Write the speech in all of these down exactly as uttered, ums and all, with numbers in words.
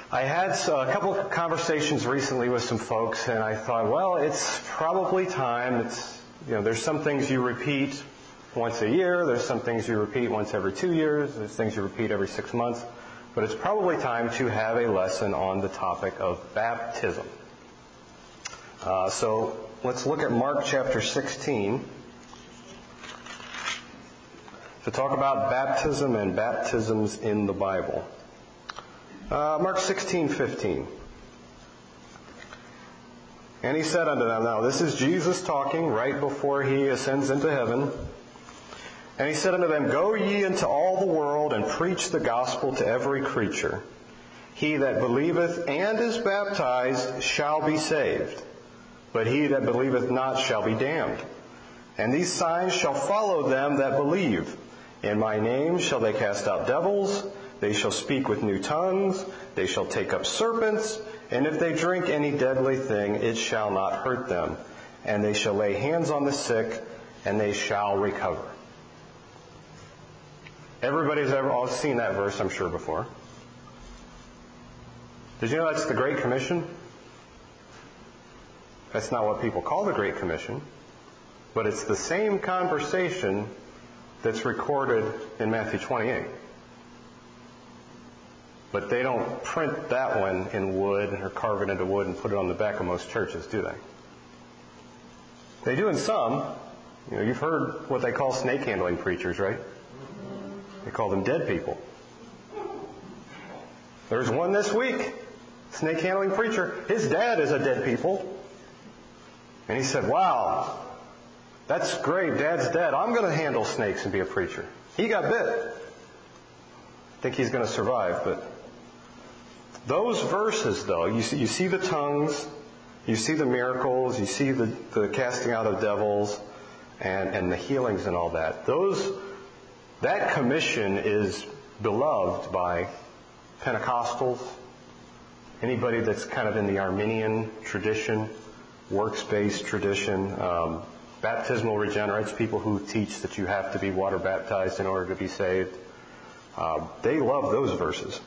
I had a couple of conversations recently with some folks, and I thought, well, it's probably time. It's, you know, there's some things you repeat once a year. There's some things you repeat once every two years. There's things you repeat every six months. But it's probably time to have a lesson on the topic of baptism. Uh, so let's look at Mark chapter sixteen to talk about baptism and baptisms in the Bible. Uh, Mark sixteen fifteen. And he said unto them, now this is Jesus talking right before he ascends into heaven. And he said unto them, Go ye into all the world and preach the gospel to every creature. He that believeth and is baptized shall be saved, but he that believeth not shall be damned. And these signs shall follow them that believe. In my name shall they cast out devils. They shall speak with new tongues. They shall take up serpents. And if they drink any deadly thing, it shall not hurt them. And they shall lay hands on the sick, and they shall recover. Everybody's ever all seen that verse, I'm sure, before. Did you know that's the Great Commission? That's not what people call the Great Commission, but it's the same conversation that's recorded in Matthew twenty-eight. But they don't print that one in wood or carve it into wood and put it on the back of most churches, do they? They do in some. You know, you've heard what they call snake handling preachers, right? They call them dead people. There's one this week, snake handling preacher. His dad is a dead people. And he said, wow, that's great, Dad's dead. I'm going to handle snakes and be a preacher. He got bit. I think he's going to survive, but those verses, though, you see, you see the tongues, you see the miracles, you see the, the casting out of devils, and, and the healings and all that. Those, that commission is beloved by Pentecostals, anybody that's kind of in the Arminian tradition, works-based tradition, um, baptismal regenerates, people who teach that you have to be water baptized in order to be saved. Uh, they love those verses.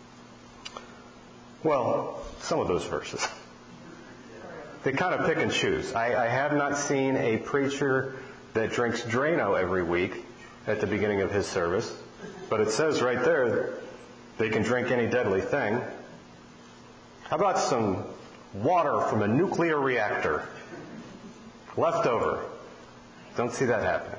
Well, some of those verses. They kind of pick and choose. I, I have not seen a preacher that drinks Drano every week at the beginning of his service, but it says right there they can drink any deadly thing. How about some water from a nuclear reactor? Leftover. Don't see that happening.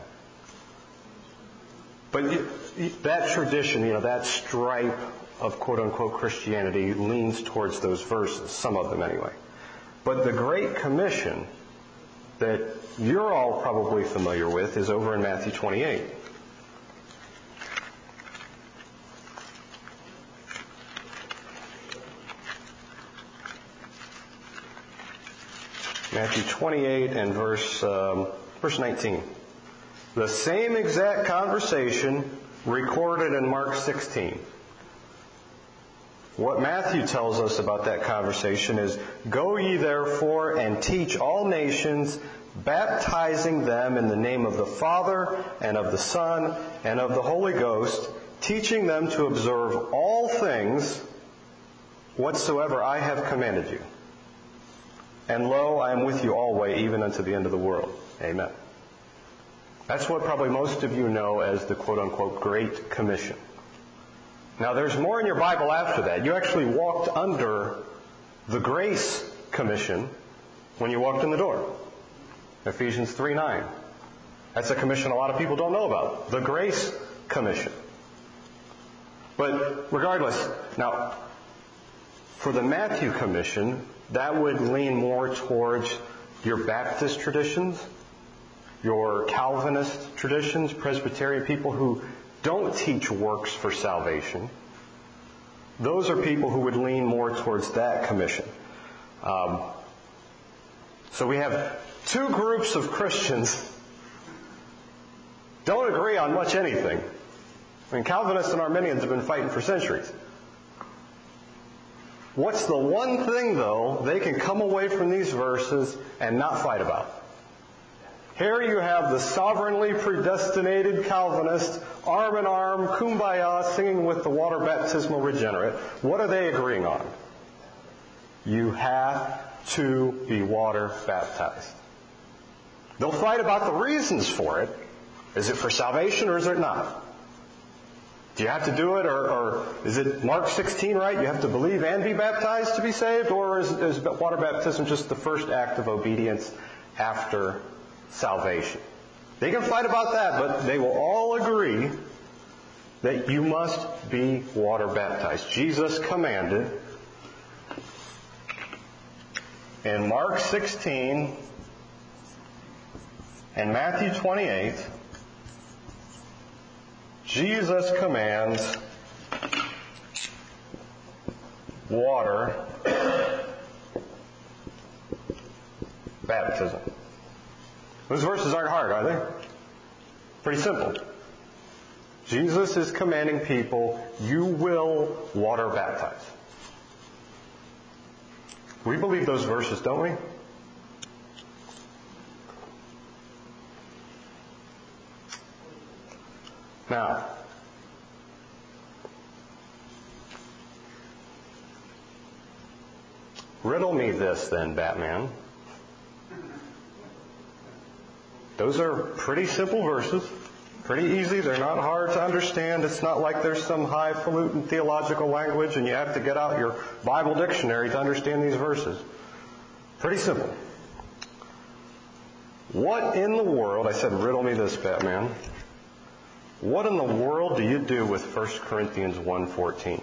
But you, that tradition, you know, that stripe of quote-unquote Christianity leans towards those verses, some of them anyway. But the Great Commission that you're all probably familiar with is over in Matthew twenty-eight. Matthew twenty-eight and verse um, verse nineteen. The same exact conversation recorded in Mark sixteen. What Matthew tells us about that conversation is, Go ye therefore and teach all nations, baptizing them in the name of the Father and of the Son and of the Holy Ghost, teaching them to observe all things whatsoever I have commanded you. And lo, I am with you always, even unto the end of the world. Amen. That's what probably most of you know as the quote-unquote Great Commission. Now, there's more in your Bible after that. You actually walked under the Grace Commission when you walked in the door. Ephesians three nine. That's a commission a lot of people don't know about. The Grace Commission. But regardless, now, for the Matthew Commission, that would lean more towards your Baptist traditions, your Calvinist traditions, Presbyterian people who don't teach works for salvation. Those are people who would lean more towards that commission. Um, so we have two groups of Christians don't agree on much anything. I mean, Calvinists and Arminians have been fighting for centuries. What's the one thing, though, they can come away from these verses and not fight about? Here you have the sovereignly predestinated Calvinist, arm in arm, kumbaya, singing with the water baptismal regenerate. What are they agreeing on? You have to be water baptized. They'll fight about the reasons for it. Is it for salvation or is it not? Do you have to do it, or, or is it Mark sixteen, right? You have to believe and be baptized to be saved? Or is, is water baptism just the first act of obedience after salvation? They can fight about that, but they will all agree that you must be water baptized. Jesus commanded in Mark sixteen and Matthew twenty-eight, Jesus commands water baptism. Those verses aren't hard, are they? Pretty simple. Jesus is commanding people, you will water baptize. We believe those verses, don't we? Now, riddle me this then, Batman. Those are pretty simple verses, pretty easy. They're not hard to understand. It's not like there's some highfalutin theological language and you have to get out your Bible dictionary to understand these verses. Pretty simple. What in the world, I said riddle me this, Batman. What in the world do you do with First Corinthians one fourteen?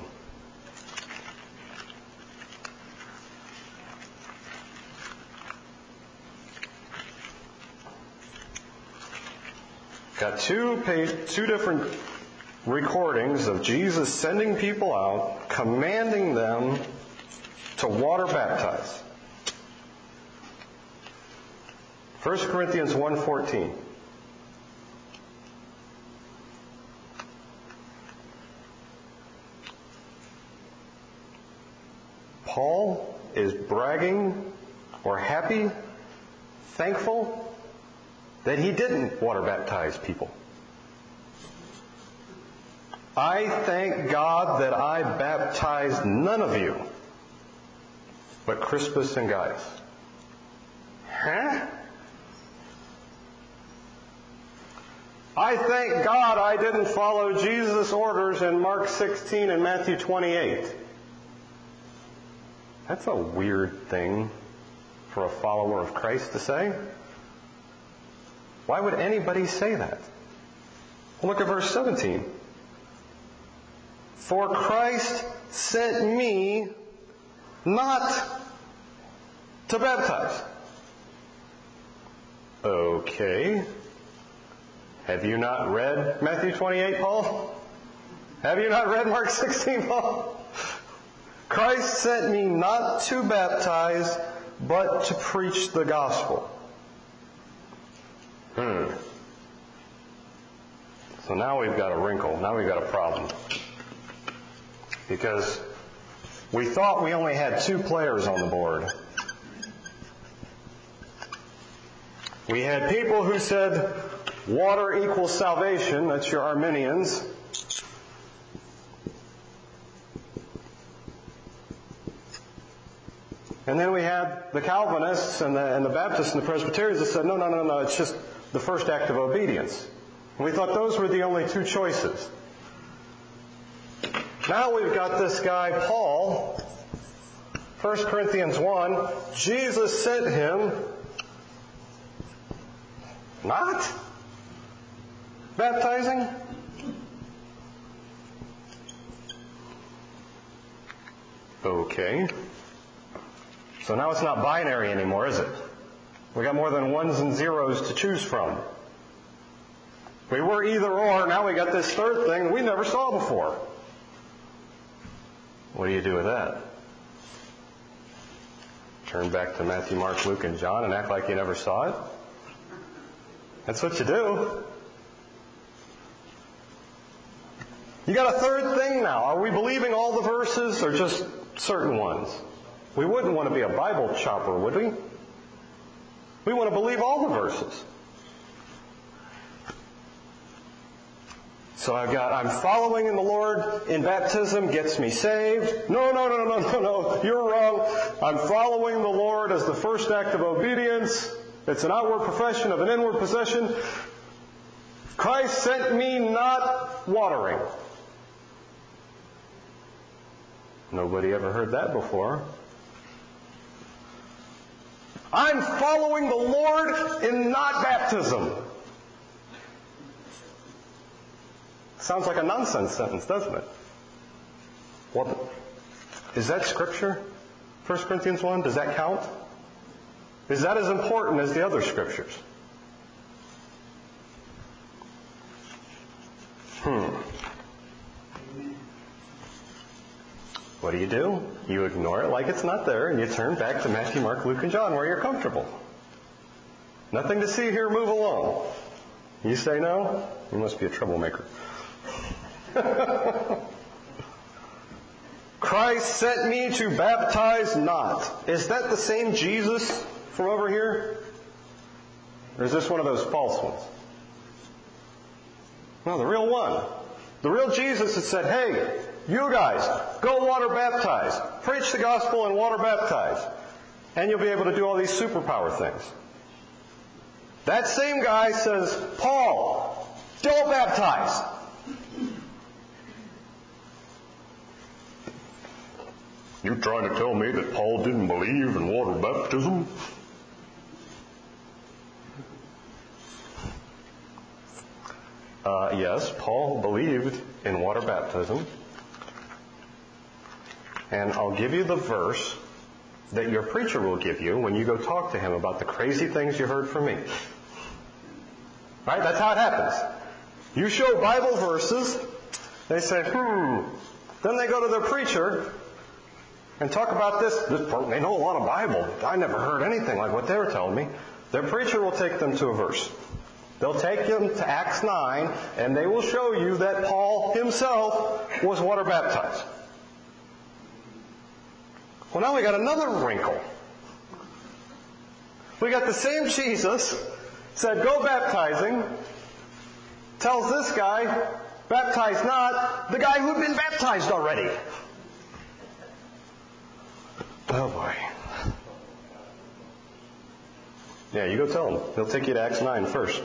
Got two page, two different recordings of Jesus sending people out, commanding them to water baptize. First Corinthians one fourteen. Paul is bragging or happy, thankful that he didn't water baptize people. I thank God that I baptized none of you but Crispus and Gaius. Huh? I thank God I didn't follow Jesus' orders in Mark sixteen and Matthew twenty-eight. That's a weird thing for a follower of Christ to say. Why would anybody say that? Well, look at verse seventeen. For Christ sent me not to baptize. Okay. Have you not read Matthew twenty-eight, Paul? Have you not read Mark sixteen, Paul? Christ sent me not to baptize, but to preach the gospel. Hmm. So now we've got a wrinkle. Now we've got a problem. Because we thought we only had two players on the board. We had people who said water equals salvation. That's your Arminians. And then we had the Calvinists and the, and the Baptists and the Presbyterians that said, no, no, no, no, it's just the first act of obedience. And we thought those were the only two choices. Now we've got this guy, Paul, First Corinthians one, Jesus sent him not baptizing. Okay. So now it's not binary anymore, is it? We got more than ones and zeros to choose from. We were either or, now we got this third thing we never saw before. What do you do with that? Turn back to Matthew, Mark, Luke, and John and act like you never saw it? That's what you do. You got a third thing now. Are we believing all the verses or just certain ones? We wouldn't want to be a Bible chopper, would we? We want to believe all the verses. So I've got, I'm following in the Lord in baptism gets me saved. No, no, no, no, no, no, you're wrong. I'm following the Lord as the first act of obedience. It's an outward profession of an inward possession. Christ sent me not watering. Nobody ever heard that before. I'm following the Lord in not baptism. Sounds like a nonsense sentence, doesn't it? What? Is that Scripture? First Corinthians one? Does that count? Is that as important as the other Scriptures? Hmm. What do you do? You ignore it like it's not there, and you turn back to Matthew, Mark, Luke, and John where you're comfortable. Nothing to see here, move along. You say no? You must be a troublemaker. Christ sent me to baptize not. Is that the same Jesus from over here? Or is this one of those false ones? No, the real one. The real Jesus has said, hey, you guys, go water baptize. Preach the gospel and water baptize. And you'll be able to do all these superpower things. That same guy says, Paul, don't baptize. You trying to tell me that Paul didn't believe in water baptism? Uh, yes, Paul believed in water baptism. And I'll give you the verse that your preacher will give you when you go talk to him about the crazy things you heard from me. Right? That's how it happens. You show Bible verses, they say, hmm. Then they go to their preacher and talk about this. This they know a lot of Bible. I never heard anything like what they were telling me. Their preacher will take them to a verse. They'll take them to Acts nine, and they will show you that Paul himself was water baptized. Well, now we got another wrinkle. We got the same Jesus said, go baptizing, tells this guy, baptize not, the guy who'd been baptized already. Oh boy. Yeah, you go tell him. He'll take you to Acts nine first.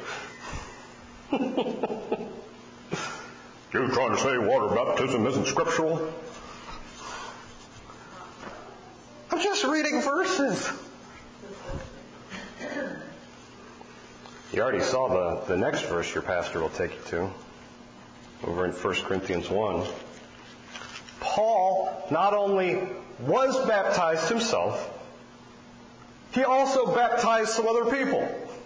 You're trying to say water baptism isn't scriptural? I'm just reading verses. You already saw the, the next verse your pastor will take you to, over in First Corinthians one. Paul not only was baptized himself, he also baptized some other people.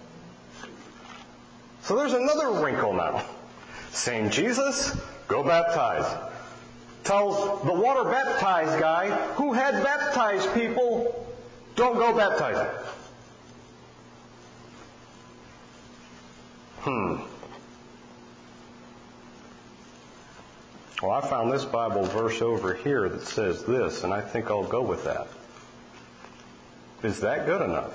So there's another wrinkle now. Same Jesus, go baptize. Tells the water baptized guy who had baptized people, don't go baptizing. Hmm. Well, I found this Bible verse over here that says this, and I think I'll go with that. Is that good enough?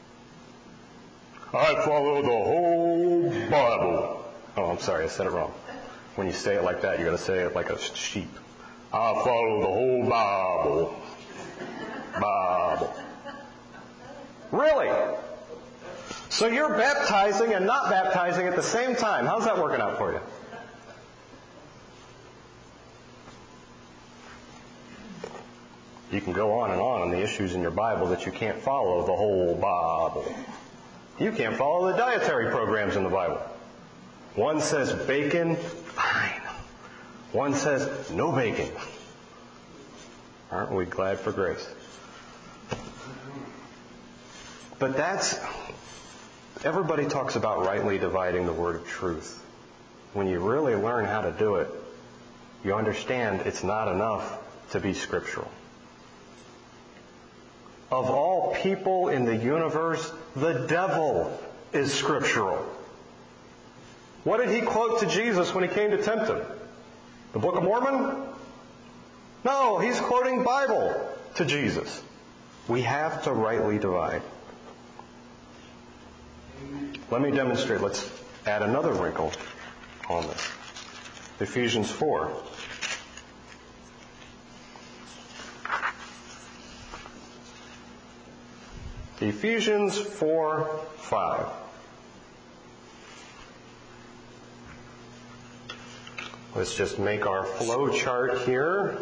I follow the whole Bible. Oh, I'm sorry, I said it wrong. When you say it like that, you got to say it like a sheep. I follow the whole Bible. Bible. Really? So you're baptizing and not baptizing at the same time. How's that working out for you? You can go on and on on the issues in your Bible that you can't follow the whole Bible. You can't follow the dietary programs in the Bible. One says bacon, fine. One says no bacon. Aren't we glad for grace? But that's, everybody talks about rightly dividing the word of truth. When you really learn how to do it, you understand it's not enough to be scriptural. Of all people in the universe, the devil is scriptural. What did he quote to Jesus when he came to tempt him? The Book of Mormon? No, he's quoting Bible to Jesus. We have to rightly divide. Let me demonstrate. Let's add another wrinkle on this. Ephesians four. Ephesians four five. Let's just make our flow chart here.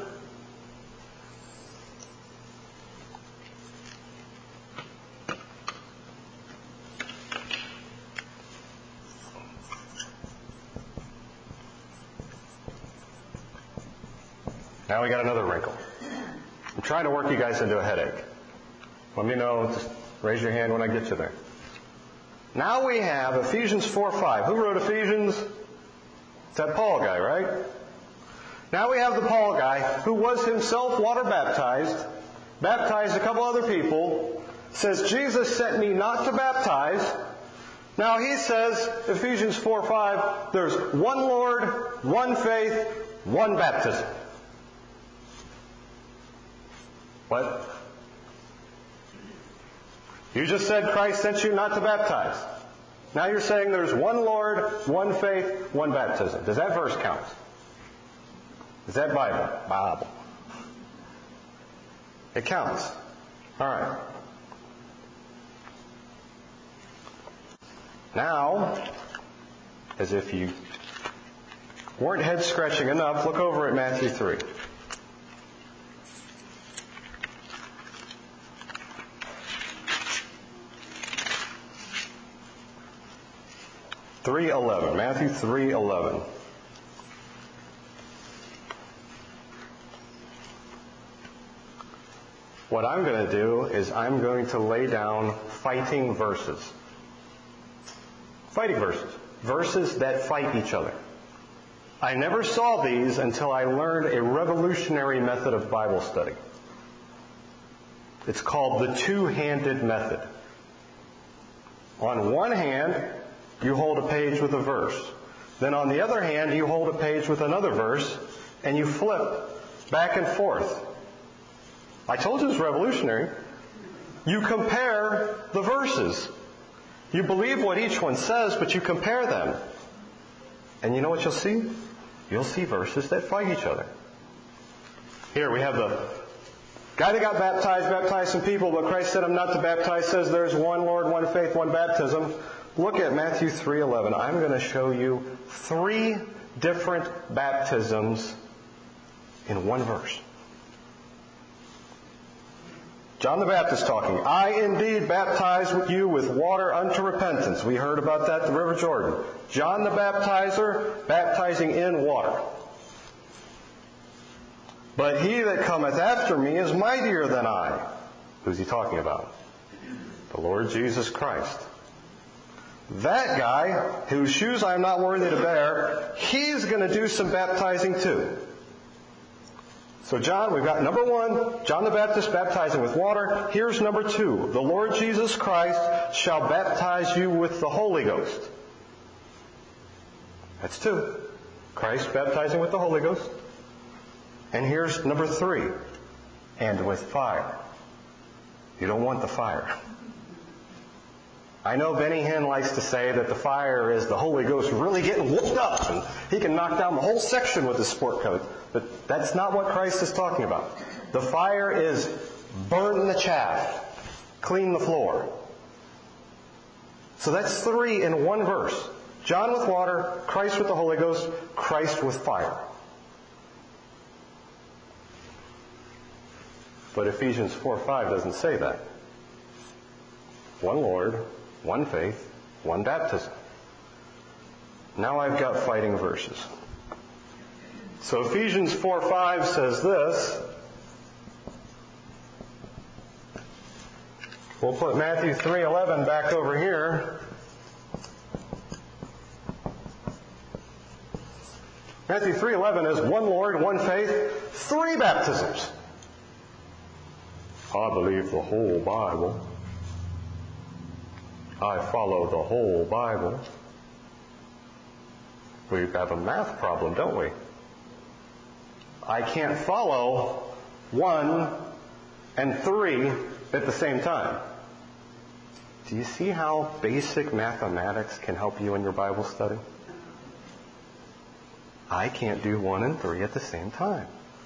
Now we got another wrinkle. I'm trying to work you guys into a headache. Let me know. Just raise your hand when I get you there. Now we have Ephesians four five. Who wrote Ephesians? It's that Paul guy, right? Now we have the Paul guy who was himself water baptized, baptized a couple other people, says, Jesus sent me not to baptize. Now he says, Ephesians four five, there's one Lord, one faith, one baptism. What? You just said Christ sent you not to baptize. Now you're saying there's one Lord, one faith, one baptism. Does that verse count? Is that Bible? Bible. It counts. All right. Now, as if you weren't head scratching enough, look over at Matthew three. three eleven. Matthew three eleven. What I'm going to do is I'm going to lay down fighting verses. Fighting verses. Verses that fight each other. I never saw these until I learned a revolutionary method of Bible study. It's called the two-handed method. On one hand, you hold a page with a verse. Then on the other hand, you hold a page with another verse, and you flip back and forth. I told you it's revolutionary. You compare the verses. You believe what each one says, but you compare them. And you know what you'll see? You'll see verses that fight each other. Here we have the guy that got baptized, baptized some people, but Christ said him not to baptize, says there's one Lord, one faith, one baptism. Look at Matthew three eleven. I'm going to show you three different baptisms in one verse. John the Baptist talking. I indeed baptize with you with water unto repentance. We heard about that at the River Jordan. John the Baptizer baptizing in water. But he that cometh after me is mightier than I. Who's he talking about? The Lord Jesus Christ. That guy, whose shoes I am not worthy to bear, he's going to do some baptizing too. So John, we've got number one, John the Baptist baptizing with water. Here's number two. The Lord Jesus Christ shall baptize you with the Holy Ghost. That's two. Christ baptizing with the Holy Ghost. And here's number three. And with fire. You don't want the fire. I know Benny Hinn likes to say that the fire is the Holy Ghost really getting whooped up and he can knock down the whole section with his sport coat. But that's not what Christ is talking about. The fire is burn the chaff, clean the floor. So that's three in one verse. John with water, Christ with the Holy Ghost, Christ with fire. But Ephesians four five doesn't say that. One Lord, one faith, one baptism. Now I've got fighting verses. So Ephesians four five says this. We'll put Matthew three eleven back over here. Matthew three eleven is one Lord, one faith, three baptisms. I believe the whole Bible. I follow the whole Bible. We have a math problem, don't we? I can't follow one and three at the same time. Do you see how basic mathematics can help you in your Bible study? I can't do one and three at the same time.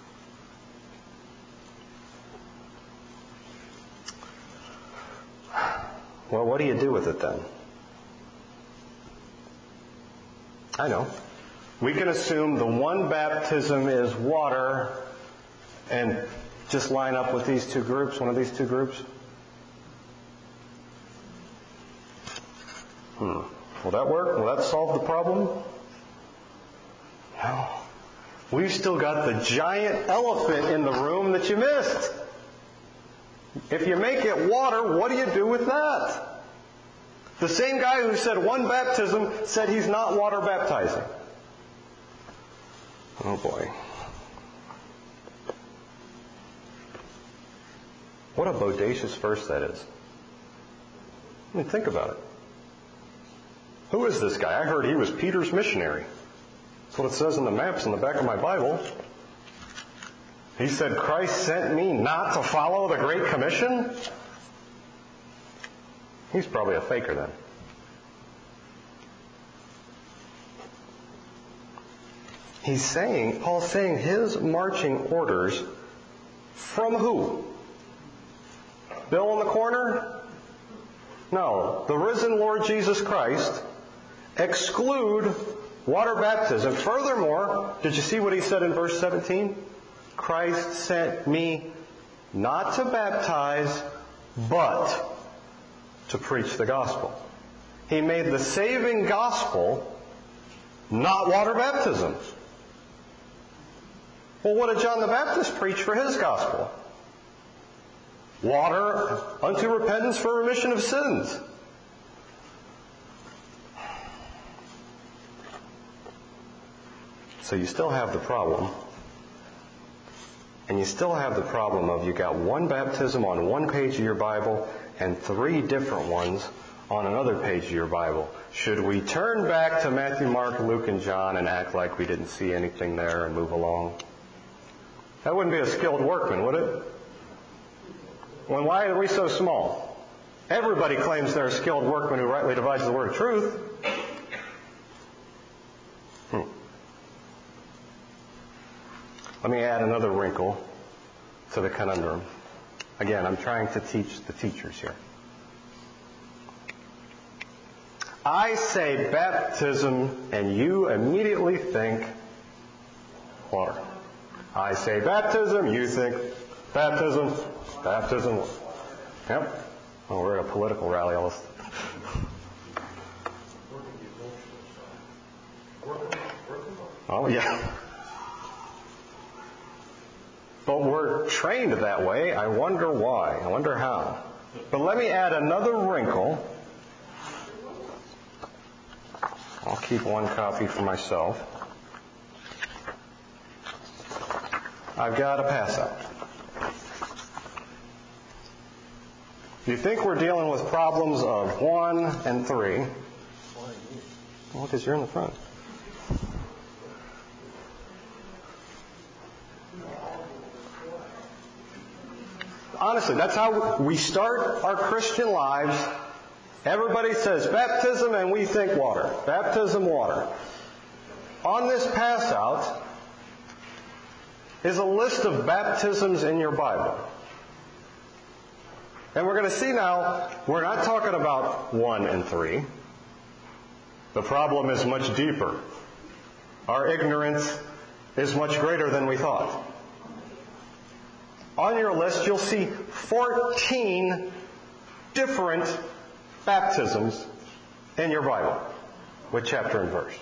Well, what do you do with it then? I know. We can assume the one baptism is water and just line up with these two groups, one of these two groups. Hmm. Will that work? Will that solve the problem? No. We've still got the giant elephant in the room that you missed. If you make it water, what do you do with that? The same guy who said one baptism said he's not water baptizing. Oh boy. What a bodacious verse that is. I mean, think about it. Who is this guy? I heard he was Peter's missionary. That's what it says in the maps in the back of my Bible. He said, Christ sent me not to follow the Great Commission? He's probably a faker then. He's saying, Paul's saying his marching orders from who? Bill in the corner? No. The risen Lord Jesus Christ exclude water baptism. Furthermore, did you see what he said in verse seventeen? Christ sent me not to baptize, but to preach the gospel. He made the saving gospel not water baptism. Well, what did John the Baptist preach for his gospel? Water unto repentance for remission of sins. So you still have the problem. And you still have the problem of you got one baptism on one page of your Bible and three different ones on another page of your Bible. Should we turn back to Matthew, Mark, Luke, and John and act like we didn't see anything there and move along? That wouldn't be a skilled workman, would it? Well, why are we so small? Everybody claims they're a skilled workman who rightly divides the word of truth. Hmm. Let me add another wrinkle to the conundrum. Again, I'm trying to teach the teachers here. I say baptism, and you immediately think water. I say baptism, you think baptism, baptism. Yep. Oh, we're at a political rally. All this. Oh, yeah. But we're trained that way. I wonder why. I wonder how. But let me add another wrinkle. I'll keep one copy for myself. I've got a pass out. You think we're dealing with problems of one and three? Well, because you're in the front. Honestly, that's how we start our Christian lives. Everybody says baptism and we think water. Baptism, water. On this pass out is a list of baptisms in your Bible. And we're going to see now, we're not talking about one and three. The problem is much deeper. Our ignorance is much greater than we thought. On your list, you'll see fourteen different baptisms in your Bible with chapter and verse.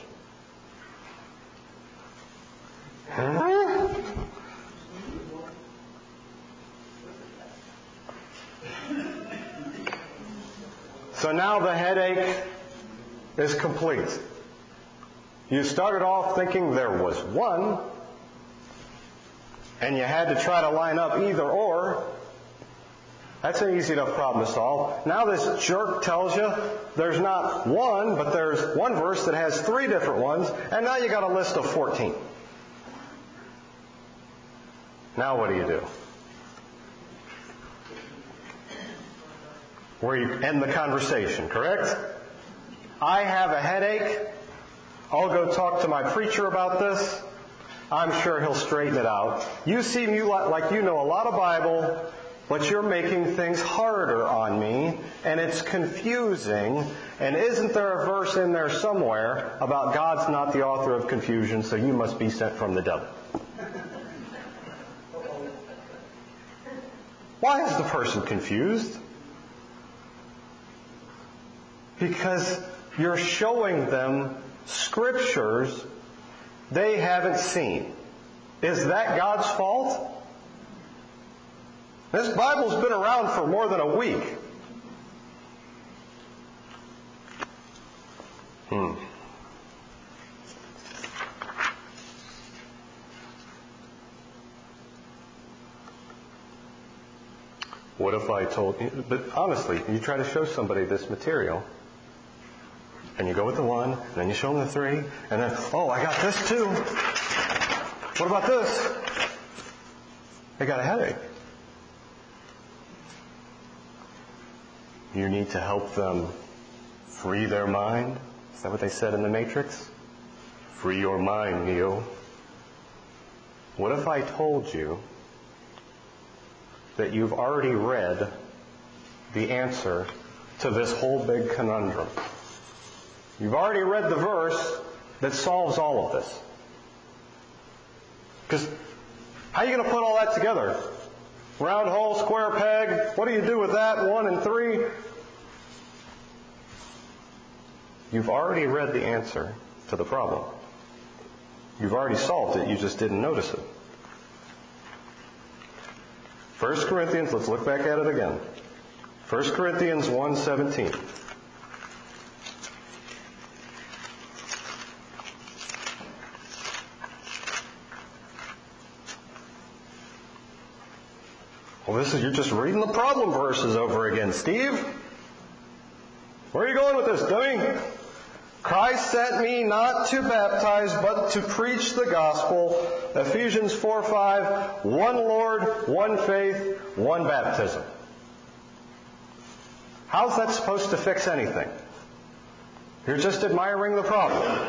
Huh? So now the headache is complete. You started off thinking there was one, and you had to try to line up either or. That's an easy enough problem to solve. Now this jerk tells you there's not one, but there's one verse that has three different ones, and now you got a list of fourteen. Now what do you do? Where you end the conversation, correct? I have a headache. I'll go talk to my preacher about this. I'm sure he'll straighten it out. You seem you like you know a lot of Bible, but you're making things harder on me, and it's confusing. And isn't there a verse in there somewhere about God's not the author of confusion, so you must be sent from the devil? Why is the person confused? Because you're showing them scriptures they haven't seen. Is that God's fault? This Bible's been around for more than a week. Hmm. What if I told you, but honestly, you try to show somebody this material, and you go with the one, and then you show them the three, and then, oh, I got this too. What about this? They got a headache. You need to help them free their mind. Is that what they said in the Matrix? Free your mind, Neo. What if I told you that you've already read the answer to this whole big conundrum? You've already read the verse that solves all of this. Because how are you going to put all that together? Round hole, square peg, what do you do with that? One and three? You've already read the answer to the problem. You've already solved it, you just didn't notice it. First Corinthians, let's look back at it again. First Corinthians one seventeen. Well, this is, you're just reading the problem verses over again, Steve. Where are you going with this, dummy? Christ sent me not to baptize, but to preach the gospel. Ephesians four five, one Lord, one faith, one baptism. How's that supposed to fix anything? You're just admiring the problem.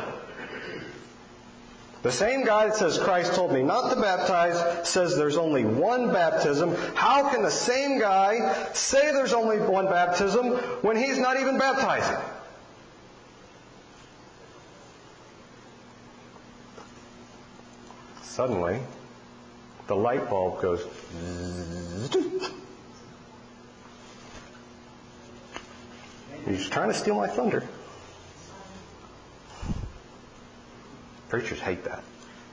The same guy that says Christ told me not to baptize says there's only one baptism. How can the same guy say there's only one baptism when he's not even baptizing? Suddenly, the light bulb goes zzz. He's trying to steal my thunder. Preachers hate that.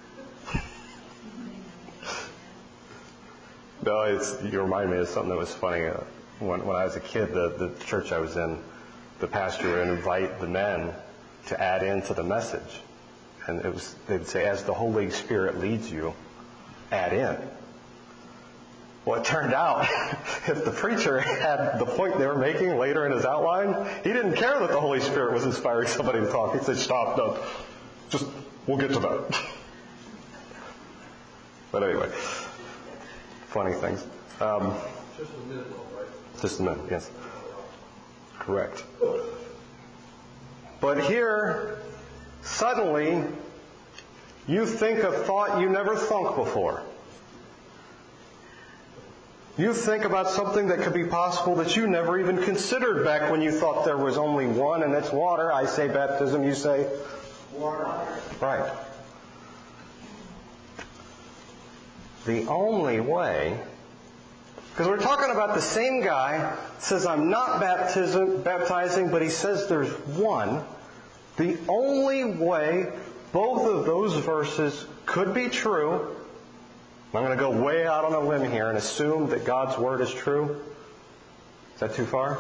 No, it's, you remind me of something that was funny. Uh, when, when I was a kid, the, the church I was in, the pastor would invite the men to add into the message. And it was, they'd say, as the Holy Spirit leads you, add in. Well, it turned out, if the preacher had the point they were making later in his outline, he didn't care that the Holy Spirit was inspiring somebody to talk. He said, stop, no, just, we'll get to that. But anyway, funny things. Um, just a minute, right? Just a minute, yes. Correct. But here, suddenly, you think a thought you never thunk before. You think about something that could be possible that you never even considered back when you thought there was only one, and it's water. I say baptism, you say? Water. Right. The only way, because we're talking about the same guy says I'm not baptism, baptizing, but he says there's one. The only way both of those verses could be true, I'm going to go way out on a limb here and assume that God's Word is true. Is that too far?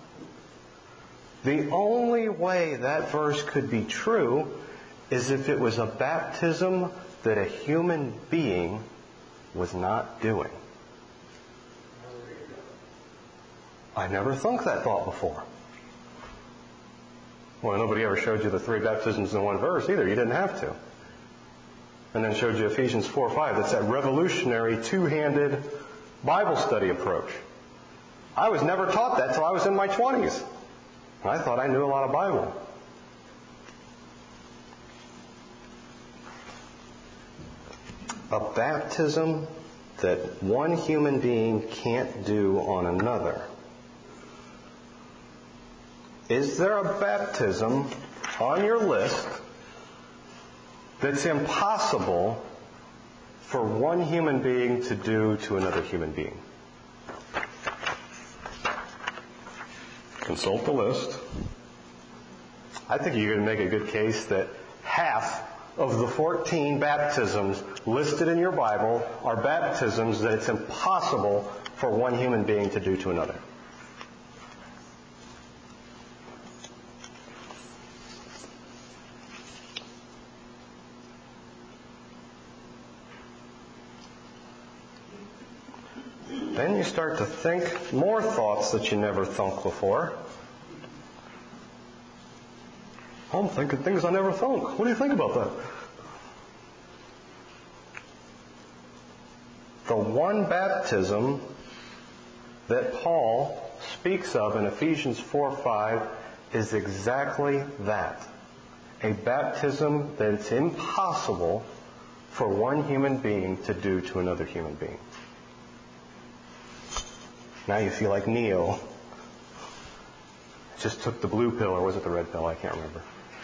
The only way that verse could be true is if it was a baptism that a human being was not doing. I never thunk that thought before. Well, nobody ever showed you the three baptisms in one verse either. You didn't have to. And then showed you Ephesians four five. That's that revolutionary two-handed Bible study approach. I was never taught that till I was in my twenties. I thought I knew a lot of Bible. a baptism that one human being can't do on another. Is there a baptism on your list that's impossible for one human being to do to another human being? Consult the list. I think you can make a good case that half of the fourteen baptisms listed in your Bible are baptisms that it's impossible for one human being to do to another. Then you start to think more thoughts that you never thunk before. I'm thinking things I never thunk. What do you think about that? The one baptism that Paul speaks of in Ephesians four five is exactly that. A baptism that it's impossible for one human being to do to another human being. Now you feel like Neo. Just took the blue pill, or was it the red pill? I can't remember.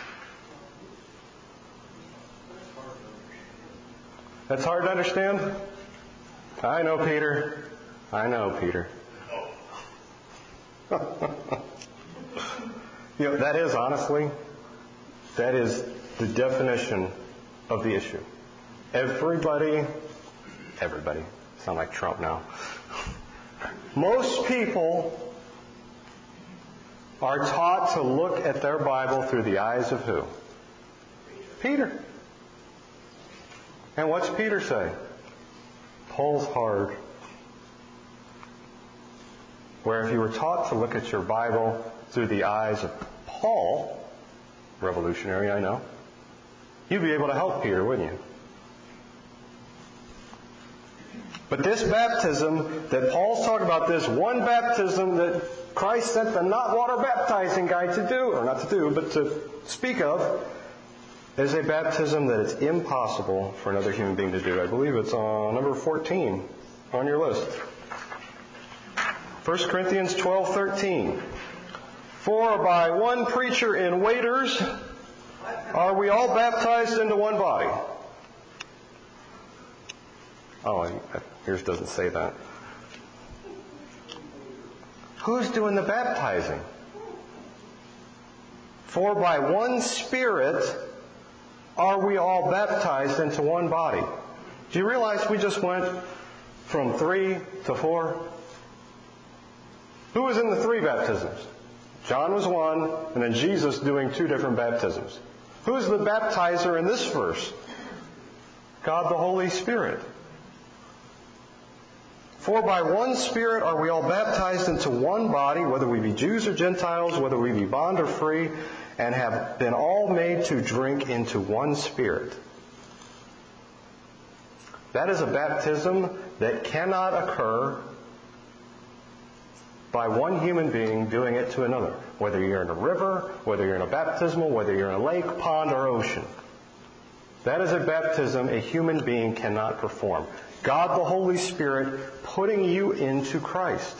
That's hard to understand? I know, Peter. I know, Peter. You know, that is, honestly, that is the definition of the issue. Everybody, everybody, sound like Trump now. Most people are taught to look at their Bible through the eyes of who? Peter. And what's Peter say? Pulls hard. Where if you were taught to look at your Bible through the eyes of Paul, revolutionary, I know, you'd be able to help Peter, wouldn't you? But this baptism that Paul's talking about, this one baptism that Christ sent the not water baptizing guy to do, or not to do, but to speak of, is a baptism that it's impossible for another human being to do. I believe it's on number fourteen on your list. First Corinthians twelve thirteen. For by one preacher and waiters are we all baptized into one body. Oh, yours doesn't say that. Who's doing the baptizing? For by one Spirit are we all baptized into one body. Do you realize we just went from three to four? Who was in the three baptisms? John was one, and then Jesus doing two different baptisms. Who's the baptizer in this verse? God the Holy Spirit. For by one Spirit are we all baptized into one body, whether we be Jews or Gentiles, whether we be bond or free, and have been all made to drink into one Spirit. That is a baptism that cannot occur by one human being doing it to another. Whether you're in a river, whether you're in a baptismal, whether you're in a lake, pond, or ocean. That is a baptism a human being cannot perform. God the Holy Spirit putting you into Christ.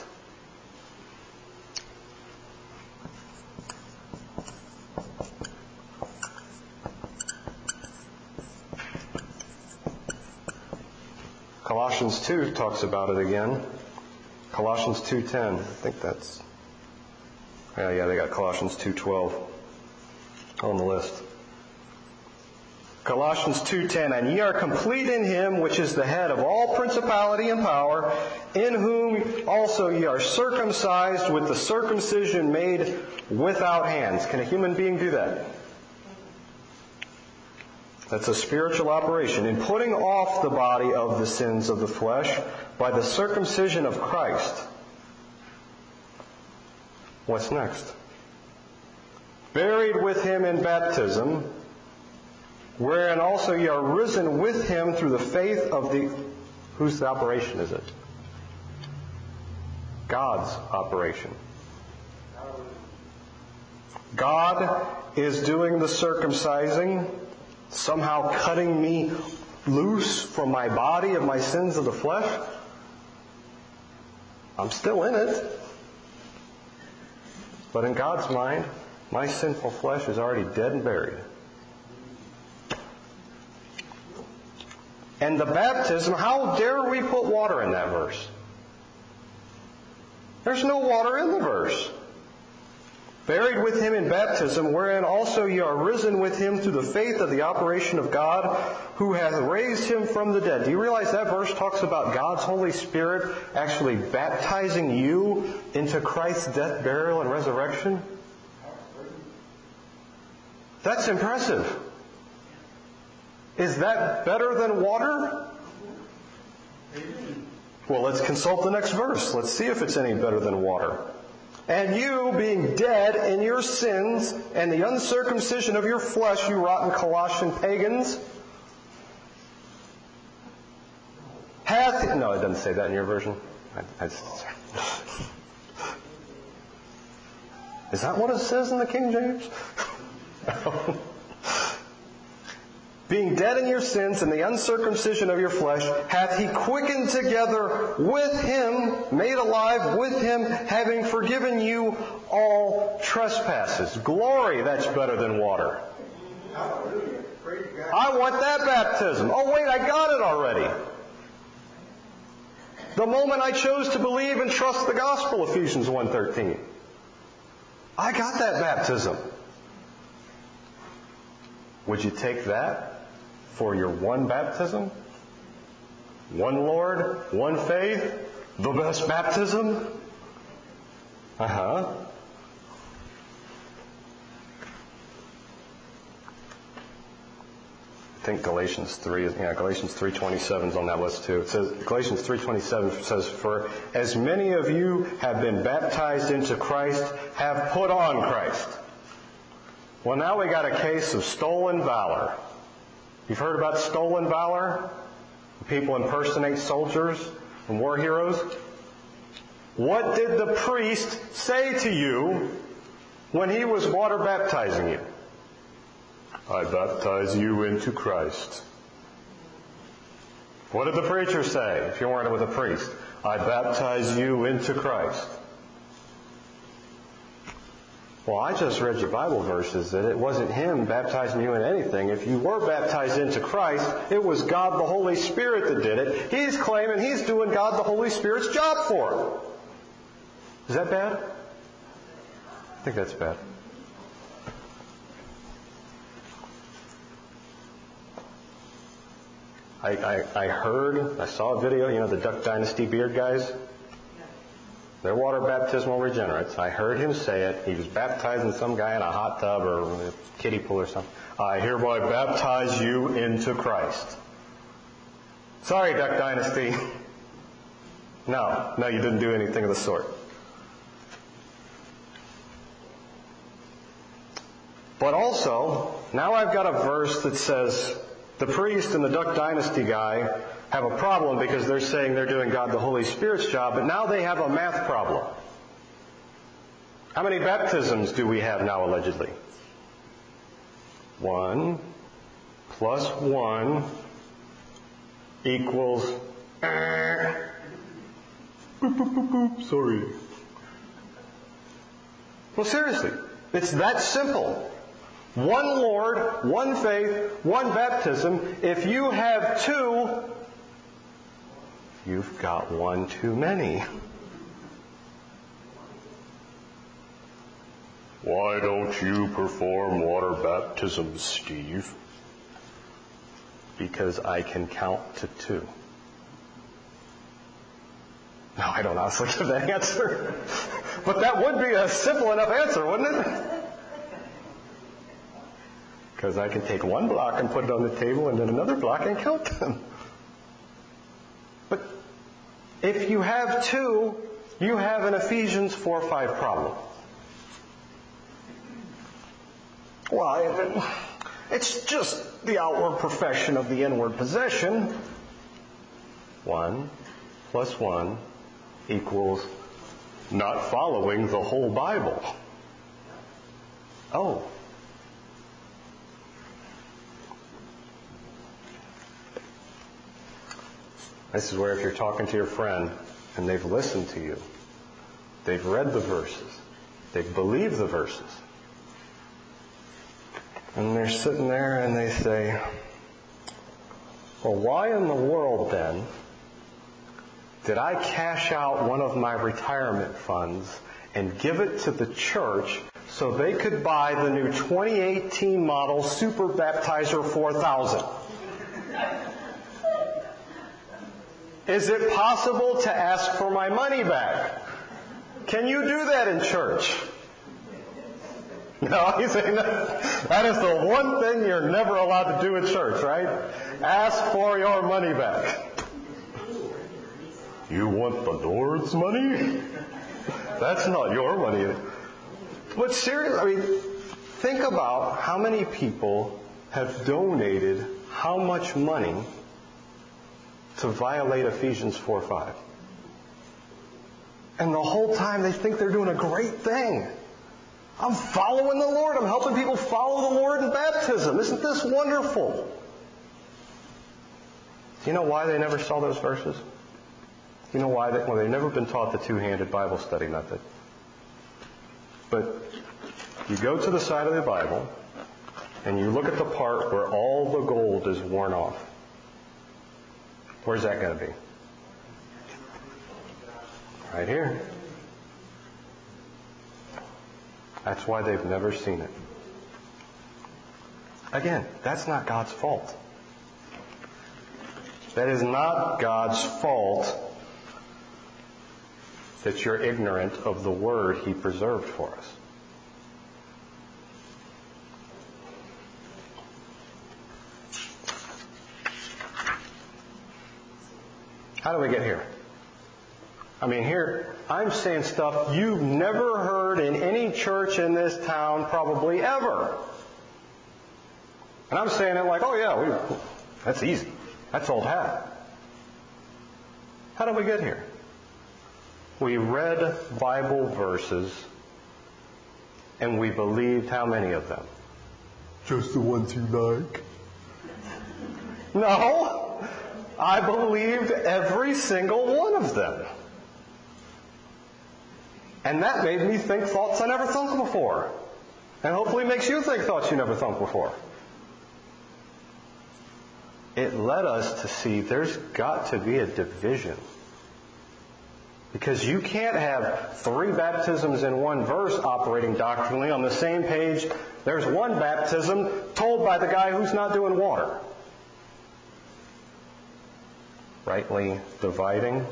Colossians two talks about it again. Colossians two ten. I think that's... Yeah, yeah, they got Colossians two twelve on the list. Colossians two ten, and ye are complete in him which is the head of all principality and power, in whom also ye are circumcised with the circumcision made without hands. Can a human being do that? That's a spiritual operation. In putting off the body of the sins of the flesh by the circumcision of Christ. What's next? Buried with him in baptism, wherein also ye are risen with him through the faith of the... Whose operation is it? God's operation. God is doing the circumcising, somehow cutting me loose from my body of my sins of the flesh, I'm still in it. But in God's mind, my sinful flesh is already dead and buried. And the baptism, how dare we put water in that verse? There's no water in the verse. Buried with him in baptism, wherein also ye are risen with him through the faith of the operation of God, who hath raised him from the dead. Do you realize that verse talks about God's Holy Spirit actually baptizing you into Christ's death, burial, and resurrection? That's impressive. Is that better than water? Well, let's consult the next verse. Let's see if it's any better than water. And you, being dead in your sins and the uncircumcision of your flesh, you rotten Colossian pagans, hath... No, it doesn't say that in your version. I, I, is that what it says in the King James? Being dead in your sins and the uncircumcision of your flesh, hath he quickened together with him, made alive with him, having forgiven you all trespasses. Glory, that's better than water. I want that baptism. Oh wait, I got it already. The moment I chose to believe and trust the gospel, Ephesians one thirteen. I got that baptism. Would you take that for your one baptism? One Lord, one faith, the best baptism? Uh-huh. I think Galatians three, yeah, Galatians three twenty-seven is on that list too. It says, Galatians three twenty-seven says, "For as many of you have been baptized into Christ, have put on Christ." Well, now we got a case of stolen valor. You've heard about stolen valor? People impersonate soldiers and war heroes. What did the priest say to you when he was water baptizing you? I baptize you into Christ. What did the preacher say if you weren't with a priest? I baptize you into Christ. Well, I just read you Bible verses that it wasn't him baptizing you in anything. If you were baptized into Christ, it was God the Holy Spirit that did it. He's claiming he's doing God the Holy Spirit's job for him. Is that bad? I think that's bad. I, I, I heard, I saw a video, you know, the Duck Dynasty beard guys? They're water baptismal regenerates. I heard him say it. He was baptizing some guy in a hot tub or a kiddie pool or something. I hereby baptize you into Christ. Sorry, Duck Dynasty. No, no, you didn't do anything of the sort. But also, now I've got a verse that says the priest and the Duck Dynasty guy have a problem because they're saying they're doing God the Holy Spirit's job, but now they have a math problem. How many baptisms do we have now, allegedly? One plus one equals... Boop, boop, boop, boop. Sorry. Well, seriously, it's that simple. One Lord, one faith, one baptism. If you have two, you've got one too many. Why don't you perform water baptisms, Steve? Because I can count to two. No, I don't honestly give that answer. But that would be a simple enough answer, wouldn't it? Because I can take one block and put it on the table and then another block and count them. But if you have two, you have an Ephesians four five problem. Well, it's just the outward profession of the inward possession. One plus one equals not following the whole Bible. Oh. This is where if you're talking to your friend and they've listened to you, they've read the verses, they've believed the verses, and they're sitting there and they say, well, why in the world then did I cash out one of my retirement funds and give it to the church so they could buy the new twenty eighteen model Super Baptizer four thousand? Is it possible to ask for my money back? Can you do that in church? No, he's saying that, that is the one thing you're never allowed to do in church, right? Ask for your money back. You want the Lord's money? That's not your money. But seriously, I mean, think about how many people have donated how much money to violate Ephesians four five. And the whole time they think they're doing a great thing. I'm following the Lord. I'm helping people follow the Lord in baptism. Isn't this wonderful? Do you know why they never saw those verses? You know why? They, well, they've never been taught the two-handed Bible study method. But you go to the side of the Bible and you look at the part where all the gold is worn off. Where's that going to be? Right here. That's why they've never seen it. Again, that's not God's fault. That is not God's fault that you're ignorant of the Word He preserved for us. How do we get here? I mean, here, I'm saying stuff you've never heard in any church in this town probably ever. And I'm saying it like, oh yeah, we, that's easy. That's old hat. How did we get here? We read Bible verses and we believed how many of them? Just the ones you like. No, I believed every single one of them. And that made me think thoughts I never thought before. And hopefully makes you think thoughts you never thought before. It led us to see there's got to be a division. Because you can't have three baptisms in one verse operating doctrinally on the same page. There's one baptism told by the guy who's not doing water. Rightly dividing.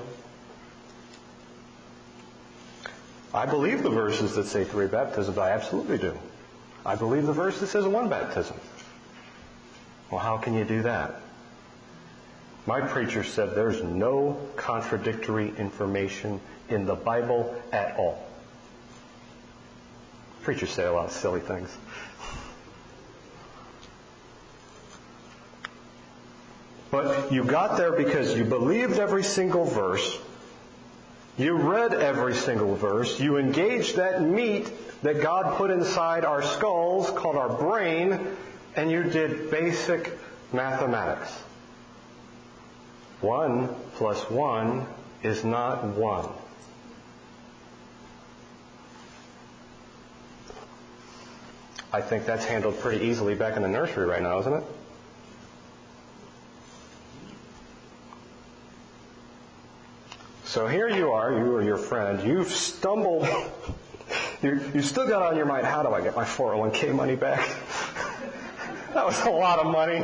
I believe the verses that say three baptisms. I absolutely do. I believe the verse that says one baptism. Well, how can you do that? My preacher said there's no contradictory information in the Bible at all. Preachers say a lot of silly things. But you got there because you believed every single verse. You read every single verse. You engaged that meat that God put inside our skulls, called our brain, and you did basic mathematics. One plus one is not one. I think that's handled pretty easily back in the nursery right now, isn't it? So here you are, you or your friend, you've stumbled, you, you still got on your mind, how do I get my four oh one k money back? That was a lot of money.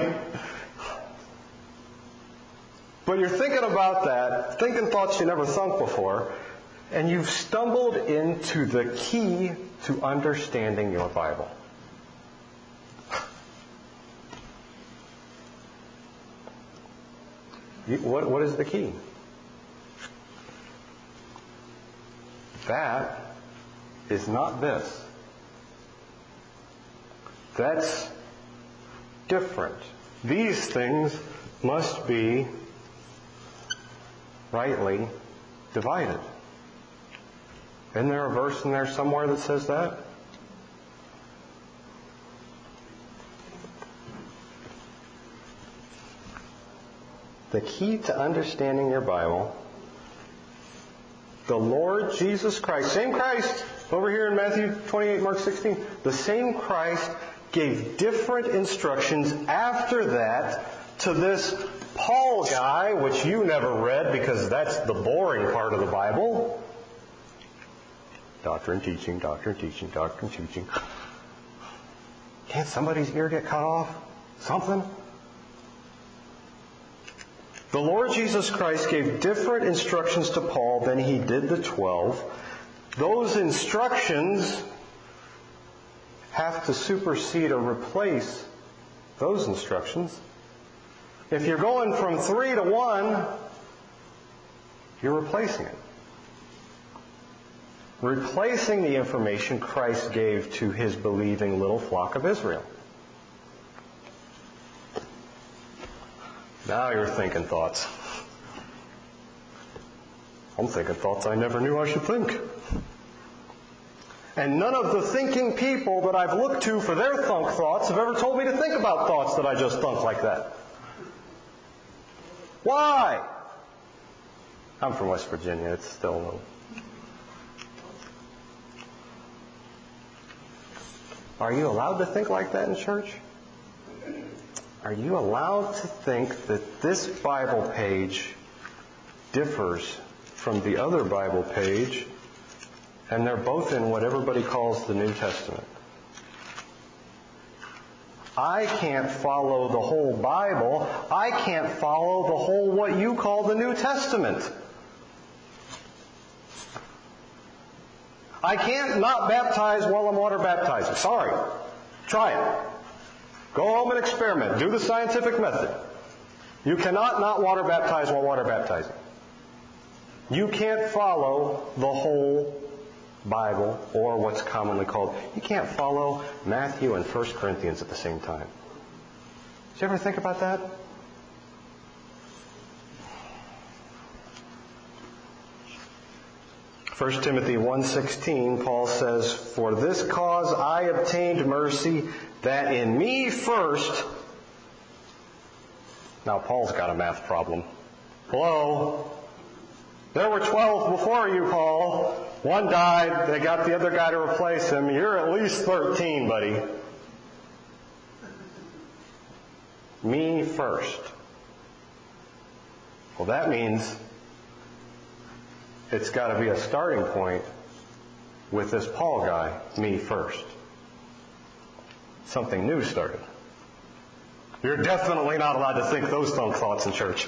But you're thinking about that, thinking thoughts you never thought before, and you've stumbled into the key to understanding your Bible. You, what, what is the key? That is not this. That's different. These things must be rightly divided. Isn't there a verse in there somewhere that says that? the key to understanding your Bible, the Lord Jesus Christ, same Christ, over here in Matthew twenty-eight, Mark sixteen, the same Christ gave different instructions after that to this Paul guy, which you never read because that's the boring part of the Bible. Doctrine, teaching, doctrine, teaching, doctrine, teaching. Can't somebody's ear get cut off? Something? The Lord Jesus Christ gave different instructions to Paul than he did the twelve. Those instructions have to supersede or replace those instructions. If you're going from three to one, you're replacing it. Replacing the information Christ gave to his believing little flock of Israel. Now you're thinking thoughts. I'm thinking thoughts I never knew I should think. And none of the thinking people that I've looked to for their thunk thoughts have ever told me to think about thoughts that I just thunk like that. Why? I'm from West Virginia. It's still a little... Are you allowed to think like that in church? Are you allowed to think that this Bible page differs from the other Bible page, and they're both in what everybody calls the New Testament? I can't follow the whole Bible. I can't follow the whole what you call the New Testament. I can't not baptize while I'm water baptizing. Sorry. Try it. Go home and experiment. Do the scientific method. You cannot not water baptize while water baptizing. You can't follow the whole Bible, or what's commonly called, you can't follow Matthew and First Corinthians at the same time. Did you ever think about that? First Timothy one sixteen, Paul says, "For this cause I obtained mercy, that in me first..." Now Paul's got a math problem. Hello? There were twelve before you, Paul. One died. They got the other guy to replace him. You're at least thirteen, buddy. Me first. Well, that means it's got to be a starting point with this Paul guy, me first. Something new started. You're definitely not allowed to think those thunk thoughts in church.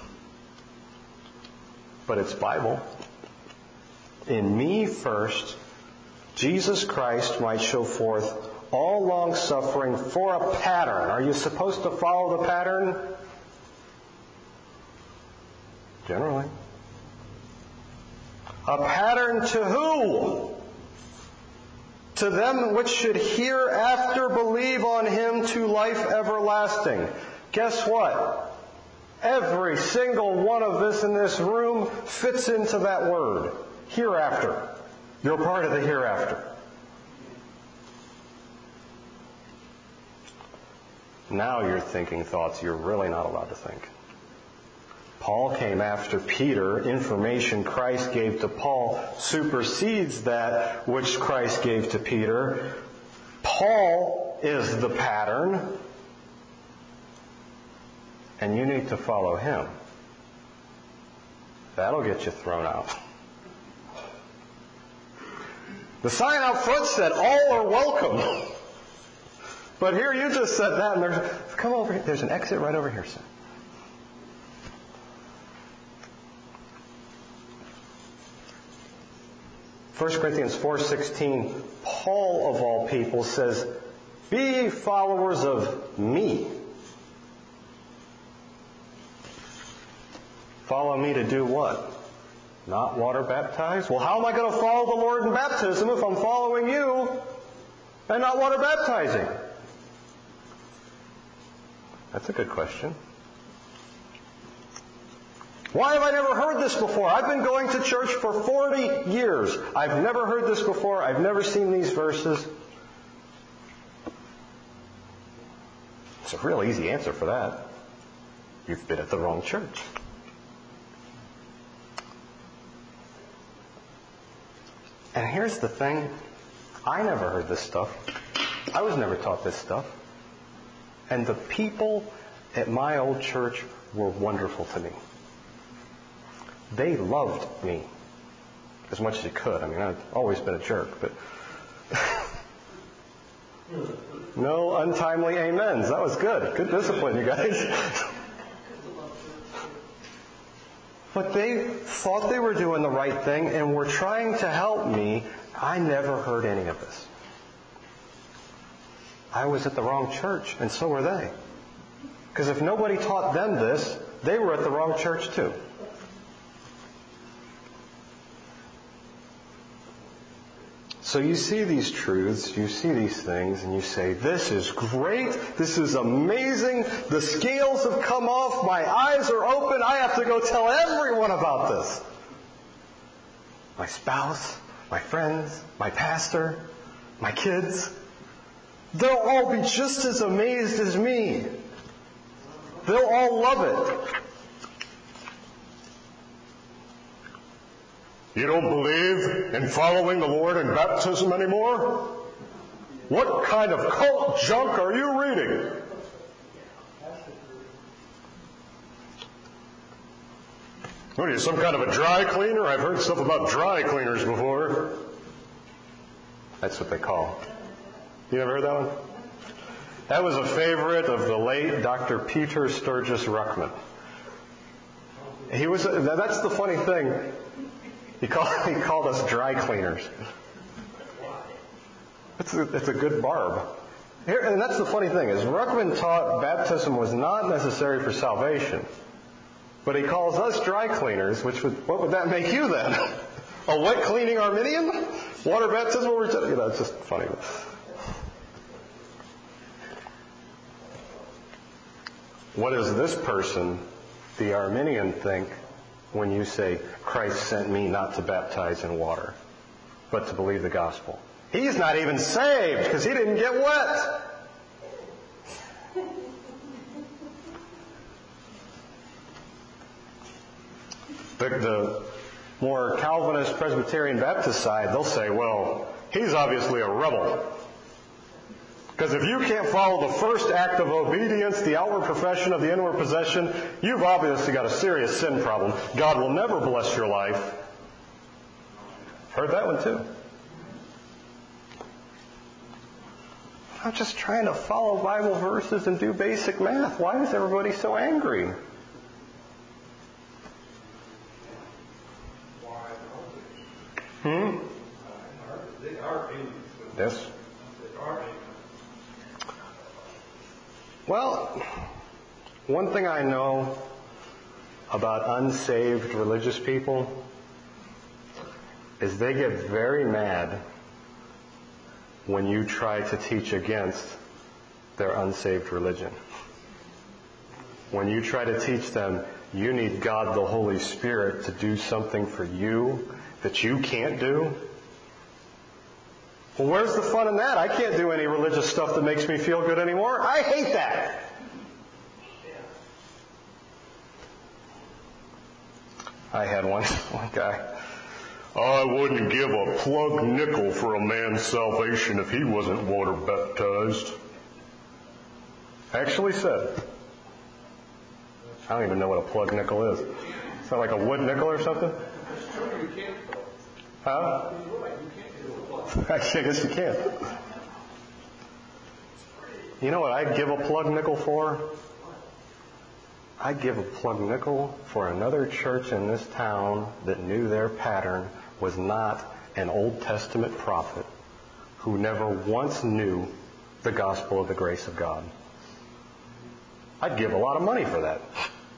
But it's Bible. In me first, Jesus Christ might show forth all long suffering for a pattern. Are you supposed to follow the pattern? Generally. A pattern to who? To them which should hereafter believe on him to life everlasting. Guess what? Every single one of us in this room fits into that word. Hereafter. You're part of the hereafter. Now you're thinking thoughts you're really not allowed to think. Paul came after Peter. Information Christ gave to Paul supersedes that which Christ gave to Peter. Paul is the pattern, and you need to follow him. That'll get you thrown out. The sign out front said, "All are welcome." But here you just said that, and there's, come over here. There's an exit right over here, son. First Corinthians four sixteen, Paul of all people says, "Be ye followers of me." Follow me to do what? Not water baptize? Well, how am I going to follow the Lord in baptism if I'm following you and not water baptizing? That's a good question. Why have I never heard this before? I've been going to church for forty years. I've never heard this before. I've never seen these verses. It's a real easy answer for that. You've been at the wrong church. And here's the thing. I never heard this stuff. I was never taught this stuff. And the people at my old church were wonderful to me. They loved me as much as you could. I mean, I've always been a jerk, but no untimely amens. That was good. Good discipline, you guys. But they thought they were doing the right thing and were trying to help me. I never heard any of this. I was at the wrong church, and so were they. Because if nobody taught them this, they were at the wrong church too. So you see these truths, you see these things, and you say, this is great, this is amazing, the scales have come off, my eyes are open, I have to go tell everyone about this. My spouse, my friends, my pastor, my kids, they'll all be just as amazed as me. They'll all love it. You don't believe in following the Lord in baptism anymore? What kind of cult junk are you reading? What are you, some kind of a dry cleaner? I've heard stuff about dry cleaners before. That's what they call. You never heard that one? That was a favorite of the late Doctor Peter Sturgis Ruckman. He was. That's the funny thing. He called, he called us dry cleaners. It's a, it's a good barb. Here, and that's the funny thing, is Ruckman taught baptism was not necessary for salvation. But he calls us dry cleaners, which would, what would that make you then? A wet cleaning Arminian? Water baptism? You know, it's just funny. What does this person, the Arminian, think when you say, Christ sent me not to baptize in water, but to believe the gospel? He's not even saved because he didn't get wet. The, the more Calvinist Presbyterian Baptist side, they'll say, well, he's obviously a rebel. Because if you can't follow the first act of obedience, the outward profession of the inward possession, you've obviously got a serious sin problem. God will never bless your life. Heard that one too. I'm just trying to follow Bible verses and do basic math. Why is everybody so angry? Hmm? Yes. Well, one thing I know about unsaved religious people is they get very mad when you try to teach against their unsaved religion. When you try to teach them you need God the Holy Spirit to do something for you that you can't do. Well, where's the fun in that? I can't do any religious stuff that makes me feel good anymore. I hate that. I had one, one guy. I wouldn't give a plug nickel for a man's salvation if he wasn't water baptized. Actually said. I don't even know what a plug nickel is. Is that like a wood nickel or something? Huh? Actually, I guess you can't. You know what I'd give a plug nickel for? I'd give a plug nickel for another church in this town that knew their pattern was not an Old Testament prophet who never once knew the gospel of the grace of God. I'd give a lot of money for that.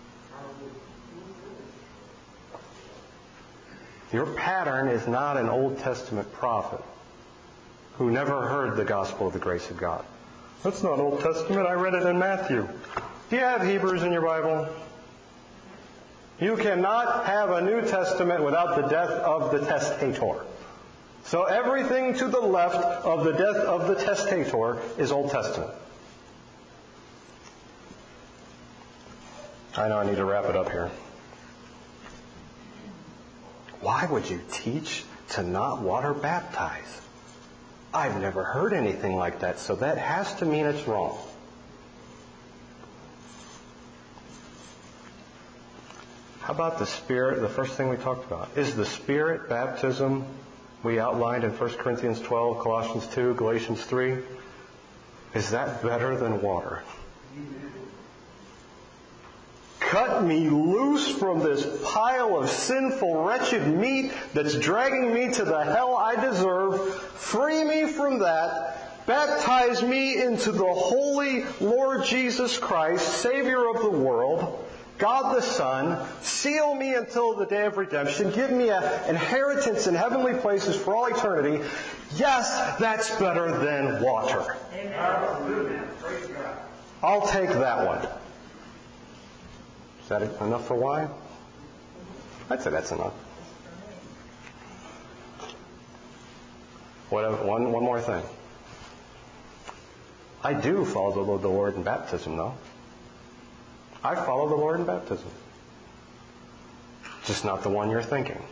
Your pattern is not an Old Testament prophet who never heard the gospel of the grace of God. That's not Old Testament. I read it in Matthew. Do you have Hebrews in your Bible? You cannot have a New Testament without the death of the testator. So everything to the left of the death of the testator is Old Testament. I know I need to wrap it up here. Why would you teach to not water baptize? I've never heard anything like that, so that has to mean it's wrong. How about the Spirit? The first thing we talked about. Is the Spirit baptism we outlined in First Corinthians twelve, Colossians two, Galatians three? Is that better than water? Cut me loose from this pile of sinful, wretched meat that's dragging me to the hell I deserve. Free me from that. Baptize me into the holy Lord Jesus Christ, Savior of the world, God the Son. Seal me until the day of redemption. Give me an inheritance in heavenly places for all eternity. Yes, that's better than water. Amen. I'll take that one. Is that enough for wine? I'd say that's enough. What, one, one more thing. I do follow the Lord in baptism, though. I follow the Lord in baptism. Just not the one you're thinking.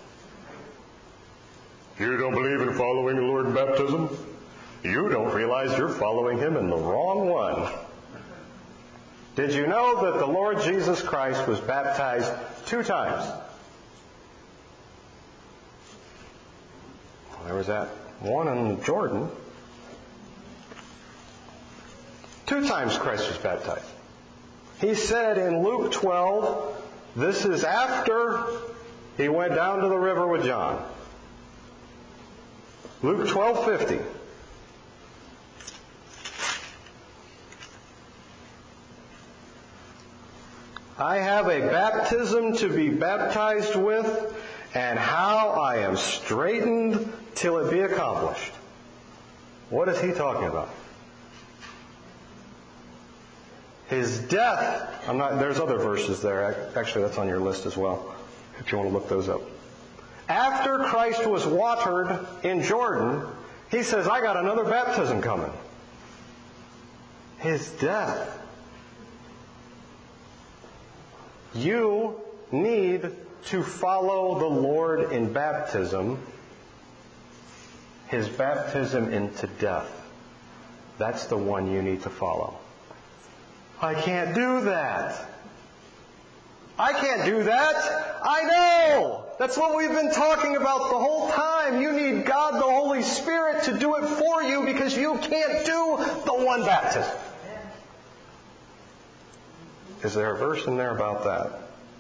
You don't believe in following the Lord in baptism? You don't realize you're following Him in the wrong one. Did you know that the Lord Jesus Christ was baptized two times? Well, there was that one in Jordan. Two times Christ was baptized. He said in Luke twelve, this is after He went down to the river with John. Luke twelve fifty. I have a baptism to be baptized with, and how I am straitened till it be accomplished. What is he talking about? His death. I'm not. There's other verses there. Actually, that's on your list as well, if you want to look those up. After Christ was watered in Jordan, He says, I got another baptism coming. His death. You need to follow the Lord in baptism, His baptism into death. That's the one you need to follow. I can't do that. I can't do that. I know. That's what we've been talking about the whole time. You need God, the Holy Spirit, to do it for you because you can't do the one baptism. Is there a verse in there about that?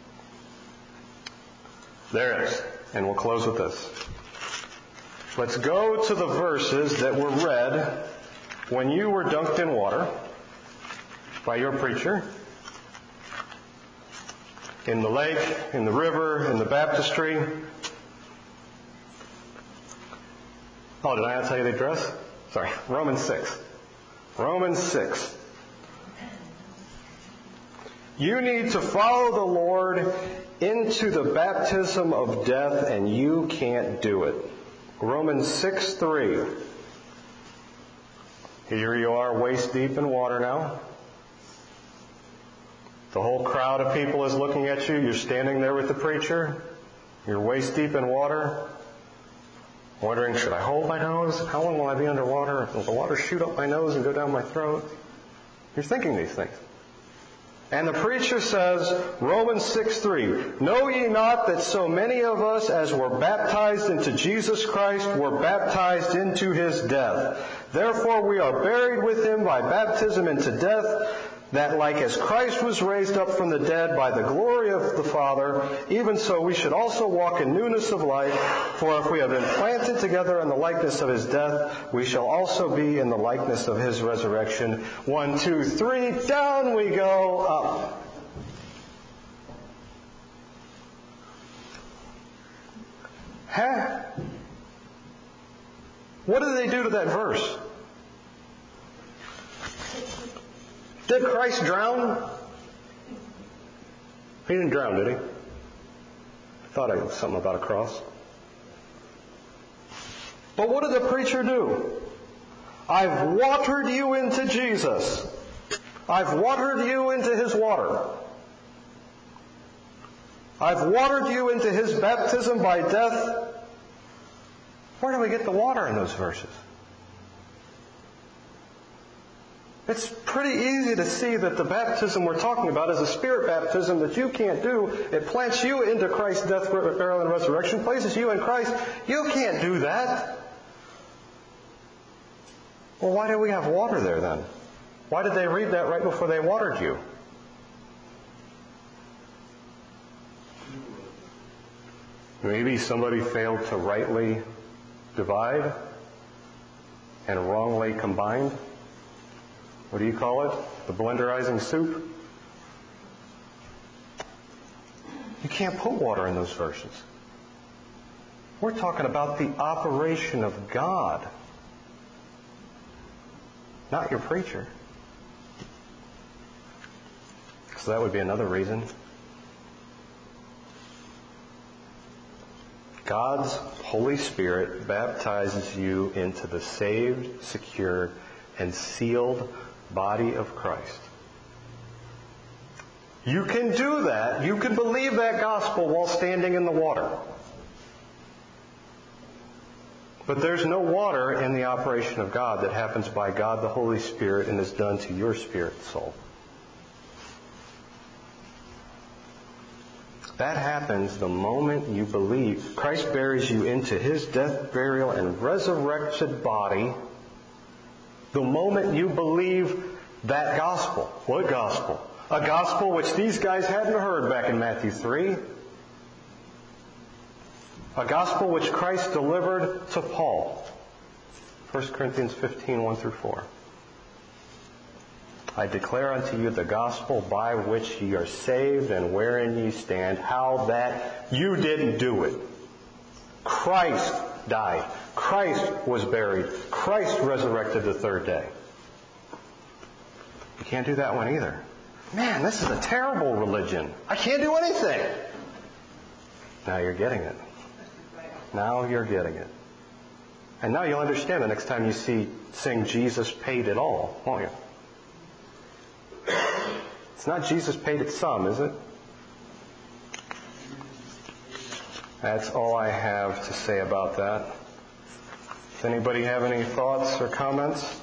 There is. And we'll close with this. Let's go to the verses that were read when you were dunked in water by your preacher. In the lake, in the river, in the baptistry. Oh, did I not tell you the address? Sorry. Romans six. Romans six. You need to follow the Lord into the baptism of death, and you can't do it. Romans six three. Here you are, waist deep in water now. The whole crowd of people is looking at you. You're standing there with the preacher. You're waist deep in water. Wondering, should I hold my nose? How long will I be underwater? Will the water shoot up my nose and go down my throat? You're thinking these things. And the preacher says, Romans six three, know ye not that so many of us as were baptized into Jesus Christ were baptized into His death. Therefore we are buried with Him by baptism into death, that like as Christ was raised up from the dead by the glory of the Father, even so we should also walk in newness of life. For if we have been planted together in the likeness of His death, we shall also be in the likeness of His resurrection. One, two, three, down we go, up. Huh? What did they do to that verse? Did Christ drown? He didn't drown, did he? I thought it was something about a cross. But what did the preacher do? I've watered you into Jesus. I've watered you into His water. I've watered you into His baptism by death. Where do we get the water in those verses? It's pretty easy to see that the baptism we're talking about is a Spirit baptism that you can't do. It plants you into Christ's death, burial, and resurrection, places you in Christ. You can't do that. Well, why do we have water there then? Why did they read that right before they watered you? Maybe somebody failed to rightly divide and wrongly combined. What do you call it? The blenderizing soup? You can't put water in those verses. We're talking about the operation of God, not your preacher. So that would be another reason. God's Holy Spirit baptizes you into the saved, secured, and sealed body of Christ. You can do that. You can believe that gospel while standing in the water. But there's no water in the operation of God that happens by God the Holy Spirit and is done to your spirit and soul. That happens the moment you believe. Christ buries you into His death, burial, and resurrected body the moment you believe that gospel. What gospel? A gospel which these guys hadn't heard back in Matthew three. A gospel which Christ delivered to Paul. First Corinthians fifteen, one through four. I declare unto you the gospel by which ye are saved and wherein ye stand, how that you didn't do it. Christ died. Christ was buried. Christ resurrected the third day. You can't do that one either. Man, this is a terrible religion. I can't do anything. Now you're getting it. Now you're getting it. And now you'll understand the next time you see sing Jesus paid it all, won't you? It's not Jesus paid it some, is it? That's all I have to say about that. Does anybody have any thoughts or comments?